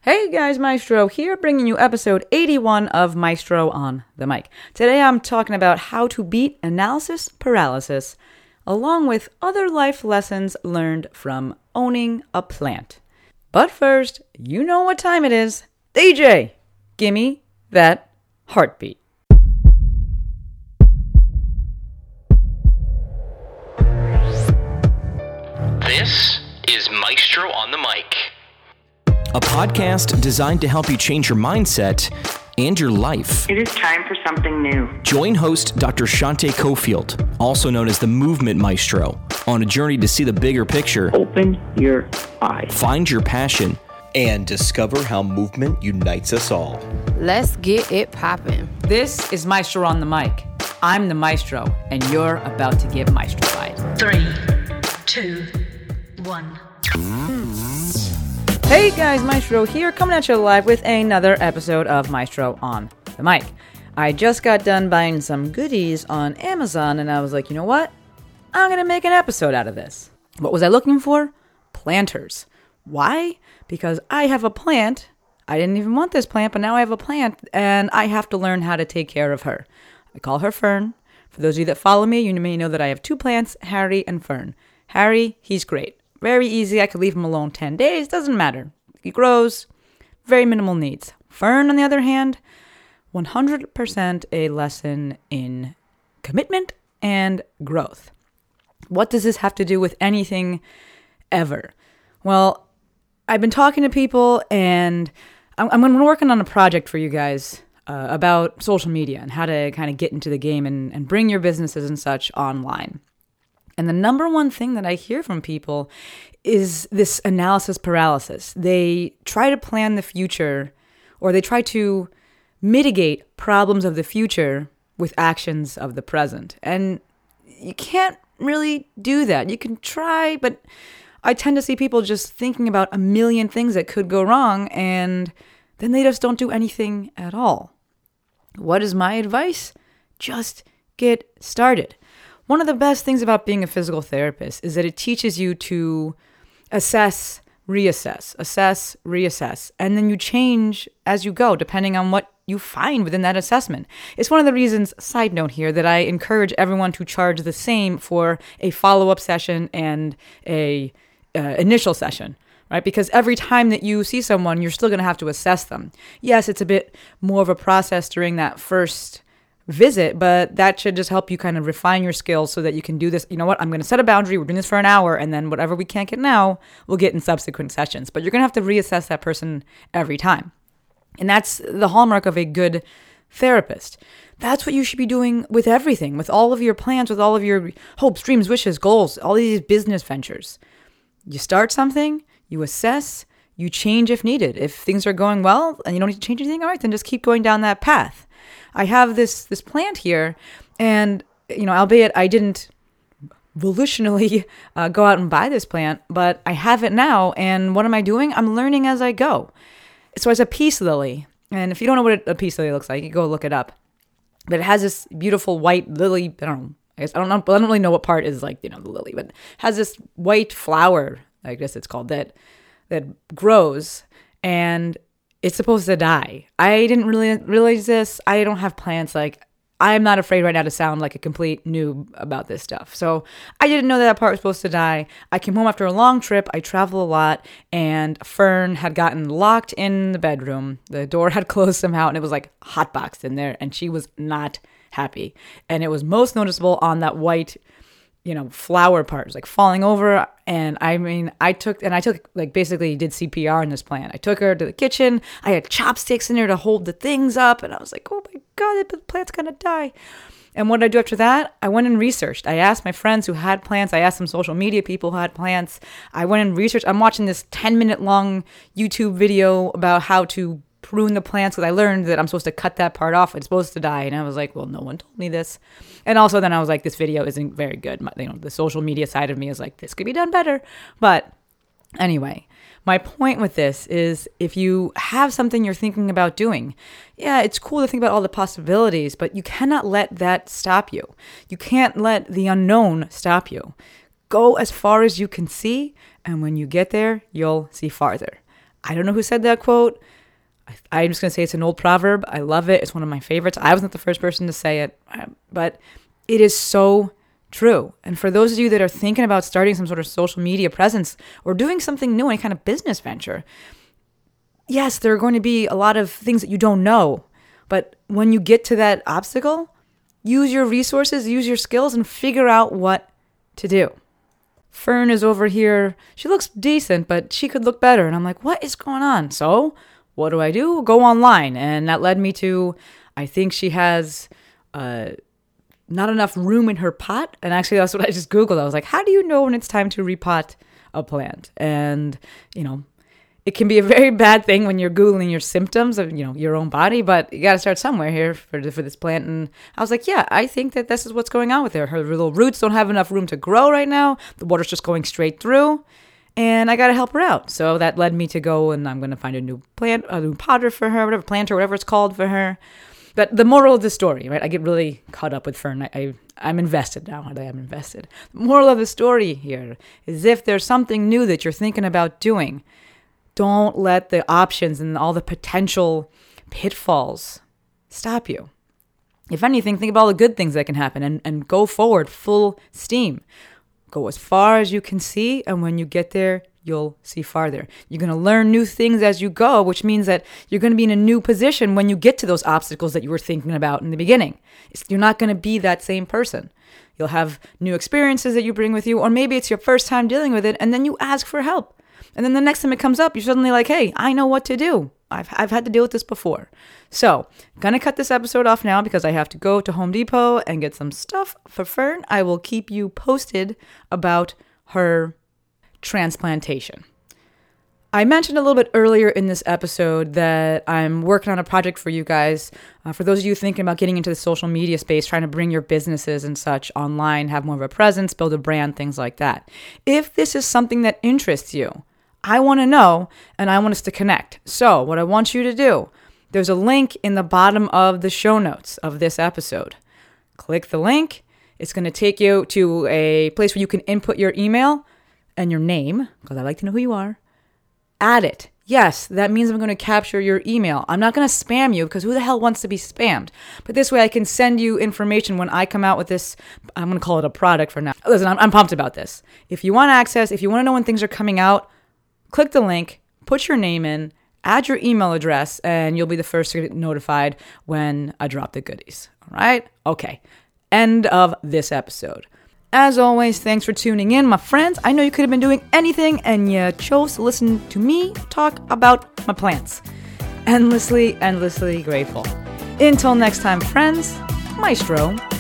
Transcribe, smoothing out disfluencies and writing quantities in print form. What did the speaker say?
Hey guys, Maestro here, bringing you episode 81 of Maestro on the Mic. Today I'm talking about how to beat analysis paralysis, along with other life lessons learned from owning a plant. But first, you know what time it is. DJ, gimme that heartbeat. This is Maestro on the Mic, a podcast designed to help you change your mindset and your life. It is time for something new. Join host Dr. Shante Cofield, also known as the Movement Maestro, on a journey to see the bigger picture, Open your eyes. find your passion, and discover how movement unites us all. Let's get it poppin'. This is Maestro on the Mic. I'm the Maestro, and you're about to get maestrofied. 3, 2, 1. Hey guys, Maestro here, coming at you live with another episode of Maestro on the Mic. I just got done buying some goodies on Amazon, and I was like, you know what? I'm gonna make an episode out of this. What was I looking for? Planters. Why? Because I have a plant. I didn't even want this plant, but now I have a plant, and I have to learn how to take care of her. I call her Fern. For those of you that follow me, you may know that I have two plants, Harry and Fern. Harry, he's great. Very easy. I could leave him alone 10 days. Doesn't matter. He grows. Very minimal needs. Fern, on the other hand, 100% a lesson in commitment and growth. What does this have to do with anything ever? Well, I've been talking to people, and I'm working on a project for you guys about social media and how to kind of get into the game and bring your businesses and such online. And the number one thing that I hear from people is this analysis paralysis. They try to plan the future, or they try to mitigate problems of the future with actions of the present. And you can't really do that. You can try, but I tend to see people just thinking about a million things that could go wrong, and then they just don't do anything at all. What is my advice? Just get started. One of the best things about being a physical therapist is that it teaches you to assess, reassess, and then you change as you go, depending on what you find within that assessment. It's one of the reasons, side note here, that I encourage everyone to charge the same for a follow-up session and a initial session, right? Because every time that you see someone, you're still going to have to assess them. Yes, it's a bit more of a process during that first visit, but that should just help you kind of refine your skills so that you can do this. You know what? I'm going to set a boundary. We're doing this for an hour, and then whatever we can't get now, we'll get in subsequent sessions. But you're going to have to reassess that person every time. And that's the hallmark of a good therapist. That's what you should be doing with everything, with all of your plans, with all of your hopes, dreams, wishes, goals, all these business ventures. You start something, you assess, you change if needed. If things are going well and you don't need to change anything, all right, then just keep going down that path. I have this plant here, and, albeit I didn't volitionally go out and buy this plant, but I have it now, and what am I doing? I'm learning as I go. So it's a peace lily, and if you don't know what a peace lily looks like, you go look it up. But it has this beautiful white lily, I don't know, but I don't really know what part is like, the lily, but it has this white flower, I guess it's called, that grows, and it's supposed to die. I didn't really realize this. I don't have plants. I'm not afraid right now to sound like a complete noob about this stuff. So I didn't know that part was supposed to die. I came home after a long trip. I travel a lot, and Fern had gotten locked in the bedroom. The door had closed somehow, and it was hotboxed in there, and she was not happy. And it was most noticeable on that white, flower part. It was falling over. And I took basically did CPR in this plant. I took her to the kitchen. I had chopsticks in there to hold the things up. And I was like, oh my God, the plant's going to die. And what did I do after that? I went and researched. I asked my friends who had plants. I asked some social media people who had plants. I went and researched. I'm watching this 10-minute long YouTube video about how to prune the plants, because I learned that I'm supposed to cut that part off. It's supposed to die. And I was like, well, no one told me this. And also then I was like, this video isn't very good. The social media side of me is like, this could be done better. But anyway, my point with this is, if you have something you're thinking about doing, yeah, it's cool to think about all the possibilities, but you cannot let that stop you. You can't let the unknown stop you. Go as far as you can see, and when you get there, you'll see farther. I don't know who said that quote. I'm just going to say it's an old proverb. I love it. It's one of my favorites. I wasn't the first person to say it, but it is so true. And for those of you that are thinking about starting some sort of social media presence or doing something new, any kind of business venture, yes, there are going to be a lot of things that you don't know. But when you get to that obstacle, use your resources, use your skills, and figure out what to do. Fern is over here. She looks decent, but she could look better. And I'm like, what is going on? So what do? Go online. And that led me to, I think she has not enough room in her pot. And actually, that's what I just Googled. I was like, how do you know when it's time to repot a plant? And, it can be a very bad thing when you're Googling your symptoms of, your own body, but you got to start somewhere here for this plant. And I was like, yeah, I think that this is what's going on with her. Her little roots don't have enough room to grow right now. The water's just going straight through. And I got to help her out. So that led me to go and I'm going to find a new plant, a new potter for her, whatever it's called for her. But the moral of the story, right? I get really caught up with Fern. I'm invested now. I'm invested. The moral of the story here is if there's something new that you're thinking about doing, don't let the options and all the potential pitfalls stop you. If anything, think about all the good things that can happen and go forward full steam. Go as far as you can see, and when you get there, you'll see farther. You're going to learn new things as you go, which means that you're going to be in a new position when you get to those obstacles that you were thinking about in the beginning. You're not going to be that same person. You'll have new experiences that you bring with you, or maybe it's your first time dealing with it, and then you ask for help. And then the next time it comes up, you're suddenly like, hey, I know what to do. I've had to deal with this before. So, gonna cut this episode off now because I have to go to Home Depot and get some stuff for Fern. I will keep you posted about her transplantation. I mentioned a little bit earlier in this episode that I'm working on a project for you guys. For those of you thinking about getting into the social media space, trying to bring your businesses and such online, have more of a presence, build a brand, things like that. If this is something that interests you, I want to know, and I want us to connect. So what I want you to do, there's a link in the bottom of the show notes of this episode. Click the link. It's going to take you to a place where you can input your email and your name, because I like to know who you are. Add it. Yes, that means I'm going to capture your email. I'm not going to spam you because who the hell wants to be spammed? But this way I can send you information when I come out with this. I'm going to call it a product for now. Listen, I'm pumped about this. If you want access, if you want to know when things are coming out, click the link, put your name in, add your email address, and you'll be the first to get notified when I drop the goodies. All right? Okay. End of this episode. As always, thanks for tuning in, my friends. I know you could have been doing anything, and you chose to listen to me talk about my plants. Endlessly, endlessly grateful. Until next time, friends, Maestro